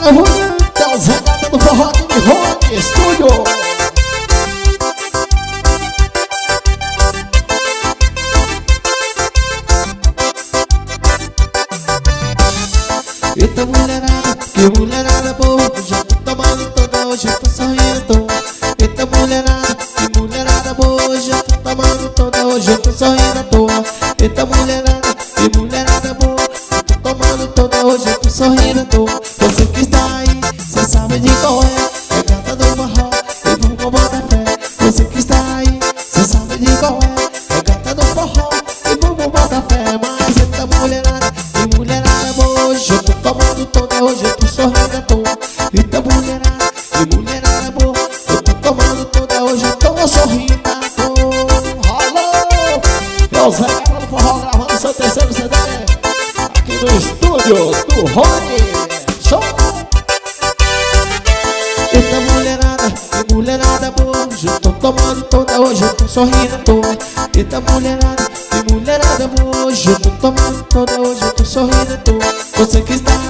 É os regatas do forró de rock estúdio. Eita mulherada, que mulherada boa. Já tô tomando toda, hoje eu tô sorrindo à toa. Eita mulherada, que mulherada boa. Já tô tomando toda, hoje eu tô sorrindo à toa. Eita mulherada, que mulherada boa. Já tô tomando toda, hoje eu tô sorrindo à toa. Você que está aí, cê sabe de qual é. Regata do forró, e vamos botar fé. Você que está aí, cê sabe de qual é. Regata do forró, e vamos botar fé. Mas eita mulherada, que mulherada boa. Hoje eu tô tomando toda, hoje eu tô sorrindo à toa. Eita mulherada, que mulherada boa. Eu tô tomando toda, hoje eu tô sorrindo à toa. Alô, é os regatas do forró gravando seu terceiro CD aqui no estúdio do rock. Show! Eita mulherada, que mulherada boa. Hoje eu tô tomando toda, hoje eu tô sorrindo à toa. Eita mulherada, que mulherada boa. Hoje eu tô tomando toda, hoje eu tô sorrindo à toa. Você que está